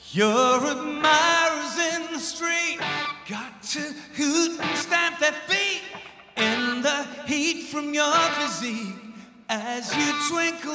Your admirers in the street got to hoot and stamp their feet in the heat from your physique as you twinkle